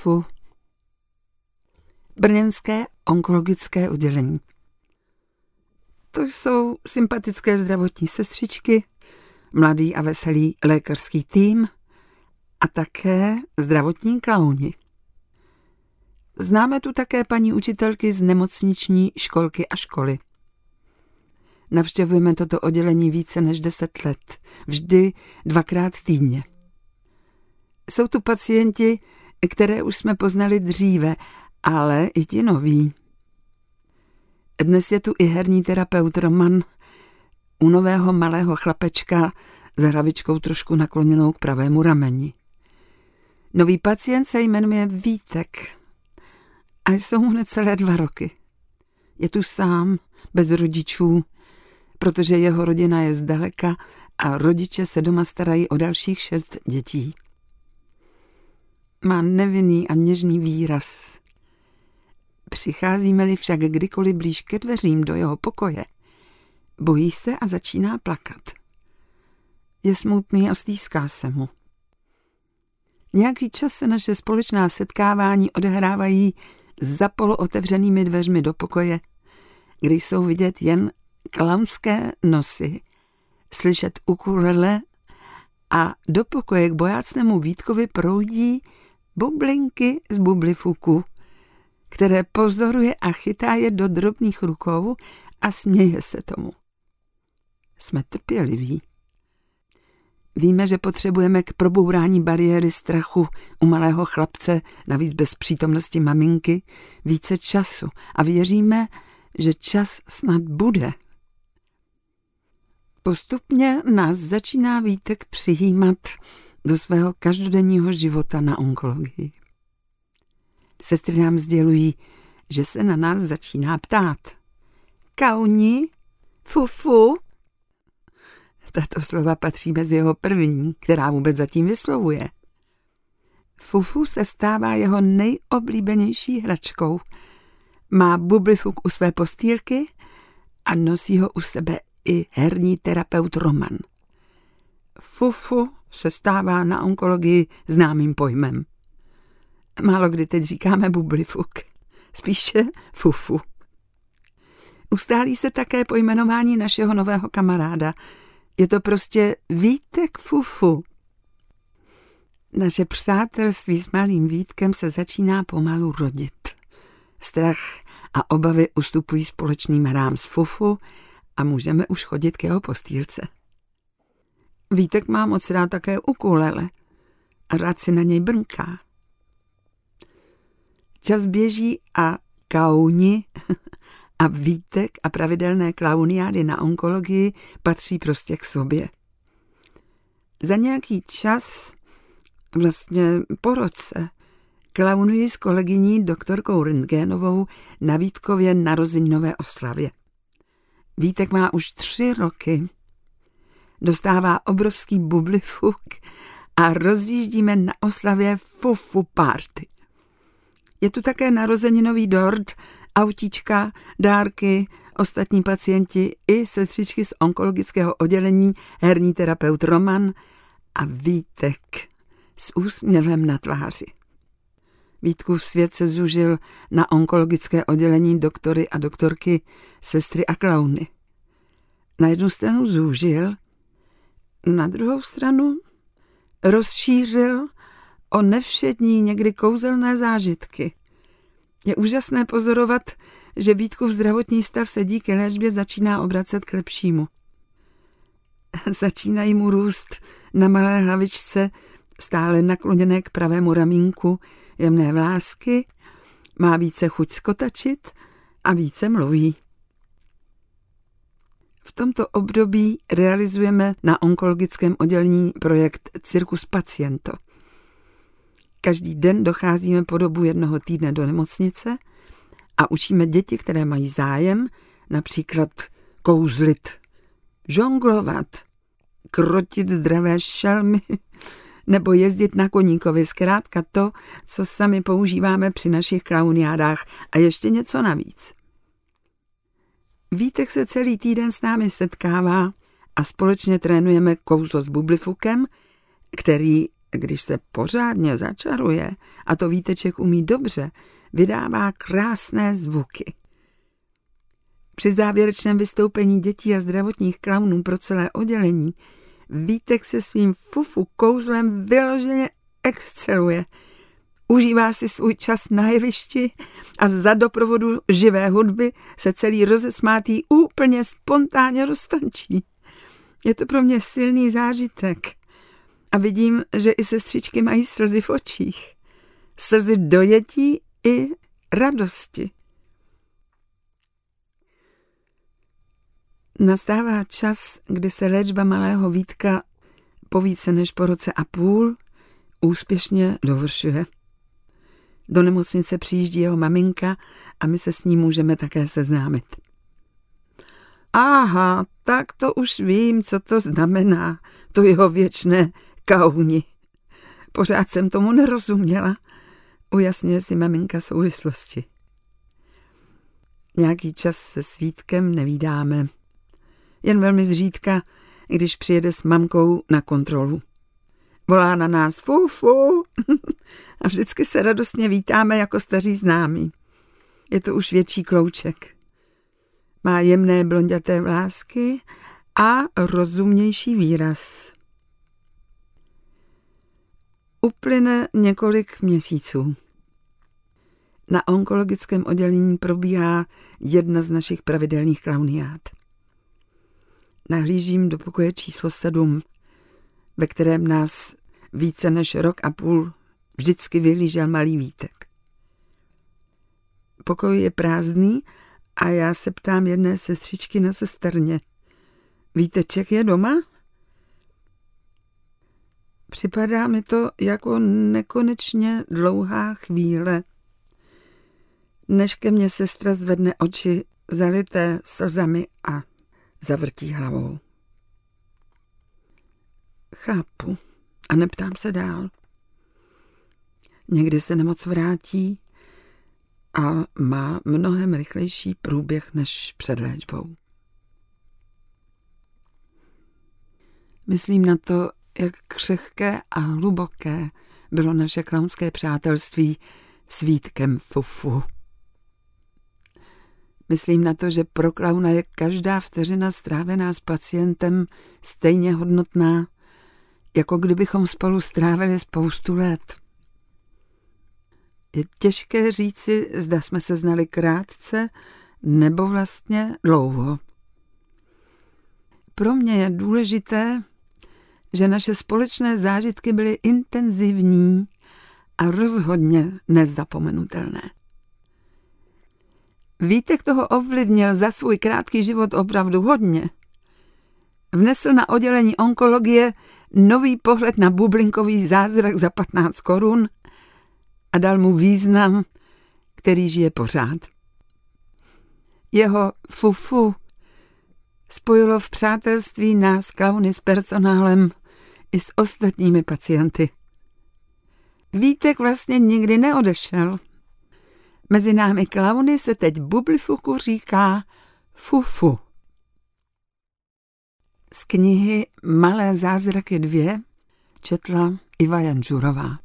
FUFU. Brněnské onkologické oddělení. To jsou sympatické zdravotní sestřičky, mladý a veselý lékařský tým a také zdravotní klauni. Známe tu také paní učitelky z nemocniční školky a školy. Navštěvujeme toto oddělení více než 10 let, vždy 2krát týdně. Jsou tu pacienti, které už jsme poznali dříve, ale i ti noví. Dnes je tu i herní terapeut Roman, u nového malého chlapečka s hlavičkou trošku nakloněnou k pravému rameni. Nový pacient se jmenuje Vítek a jsou mu necelé 2 roky. Je tu sám, bez rodičů, protože jeho rodina je zdaleka a rodiče se doma starají o dalších 6 dětí. Má nevinný a něžný výraz. Přicházíme-li však kdykoliv blíž ke dveřím do jeho pokoje, bojí se a začíná plakat. Je smutný a stýská se mu. Nějaký čas se naše společná setkávání odehrávají za polootevřenými dveřmi do pokoje, kde jsou vidět jen klaunské nosy, slyšet ukulele a do pokoje k bojácnému Vítkovi proudí bublinky z bublifuku, které pozoruje a chytá je do drobných rukou a směje se tomu. Jsme trpěliví. Víme, že potřebujeme k probourání bariéry strachu u malého chlapce, navíc bez přítomnosti maminky, více času a věříme, že čas snad bude. Postupně nás začíná Vítek přijímat do svého každodenního života na onkologii. Sestry nám sdělují, že se na nás začíná ptát. Kauni? Fufu? Tato slova patří mezi jeho první, která vůbec zatím vyslovuje. Fufu se stává jeho nejoblíbenější hračkou. Má bublifuk u své postýlky a nosí ho u sebe i herní terapeut Roman. Fufu se stává na onkologii známým pojmem. Málo kdy teď říkáme bublifuk, spíše fufu. Ustálí se také pojmenování našeho nového kamaráda. Je to prostě Vítek Fufu. Naše přátelství s malým Vítkem se začíná pomalu rodit. Strach a obavy ustupují společným hrám s Fufu a můžeme už chodit k jeho postýlce. Vítek má moc rád také ukulele a rád si na něj brnká. Čas běží a kauni a Vítek a pravidelné klauniády na onkologii patří prostě k sobě. Za nějaký čas, vlastně po roce, klaunuji s kolegyní doktorkou Rentgenovou na Vítkově narozeninové oslavě. Vítek má už 3 roky. Dostává obrovský bublifuk a rozjíždíme na oslavě Fufu Party. Je tu také narozeninový dort, autíčka, dárky, ostatní pacienti i sestřičky z onkologického oddělení, herní terapeut Roman a Vítek s úsměvem na tváři. Vítkův svět se zúžil na onkologické oddělení doktory a doktorky, sestry a klauny. Na jednu stranu zúžil, na druhou stranu rozšířil o nevšední, někdy kouzelné zážitky. Je úžasné pozorovat, že Vítkův zdravotní stav se díky léčbě začíná obracet k lepšímu. Začínají mu růst na malé hlavičce, stále nakloněné k pravému ramínku, jemné vlásky, má více chuť skotačit a více mluví. V tomto období realizujeme na onkologickém oddělení projekt Circus Paciento. Každý den docházíme po dobu 1 týdne do nemocnice a učíme děti, které mají zájem, například kouzlit, žonglovat, krotit zdravé šelmy nebo jezdit na koníkovi, zkrátka to, co sami používáme při našich klauniádách a ještě něco navíc. Vítek se celý týden s námi setkává a společně trénujeme kouzlo s bublifukem, který když se pořádně začaruje, a to Víteček umí dobře, vydává krásné zvuky. Při závěrečném vystoupení dětí a zdravotních klaunů pro celé oddělení Vítek se svým fufu kouzlem vyloženě exceluje. Užívá si svůj čas na jevišti a za doprovodu živé hudby se celý rozesmátý úplně spontánně roztančí. Je to pro mě silný zážitek. A vidím, že i sestřičky mají slzy v očích. Slzy dojetí i radosti. Nastává čas, kdy se léčba malého Vítka po více než po roce a půl úspěšně dovršuje. Do nemocnice přijíždí jeho maminka a my se s ní můžeme také seznámit. Aha, tak to už vím, co to znamená, to jeho věčné kauni. Pořád jsem tomu nerozuměla. Ujasňuje si maminka souvislosti. Nějaký čas se s Vítkem nevídáme. Jen velmi zřídka, když přijede s mamkou na kontrolu. Volá na nás fufu a vždycky se radostně vítáme jako staří známí. Je to už větší klouček. Má jemné blonďaté vlásky a rozumnější výraz. Uplyne několik měsíců. Na onkologickém oddělení probíhá jedna z našich pravidelných klauniád. Nahlížím do pokoje číslo 7, ve kterém nás více než rok a půl vždycky vyhlížel malý Vítek. Pokoj je prázdný a já se ptám jedné sestřičky na sesterně. Víteček je doma? Připadá mi to jako nekonečně dlouhá chvíle, než ke mně sestra zvedne oči zalité slzami a zavrtí hlavou. Chápu a neptám se dál. Někdy se nemoc vrátí a má mnohem rychlejší průběh než před léčbou. Myslím na to, jak křehké a hluboké bylo naše klaunské přátelství s Vítkem fufu. Myslím na to, že pro klauna je každá vteřina strávená s pacientem stejně hodnotná, jako kdybychom spolu strávili spoustu let. Je těžké říci, zda jsme se znali krátce, nebo vlastně dlouho. Pro mě je důležité, že naše společné zážitky byly intenzivní a rozhodně nezapomenutelné. Vítek toho ovlivnil za svůj krátký život opravdu hodně. Vnesl na oddělení onkologie nový pohled na bublinkový zázrak za 15 korun a dal mu význam, který žije pořád. Jeho fufu spojilo v přátelství nás klauny s personálem i s ostatními pacienty. Vítek vlastně nikdy neodešel. Mezi námi klauny se teď Bublifuku říká fufu. Z knihy Malé zázraky 2 četla Iva Janžurová.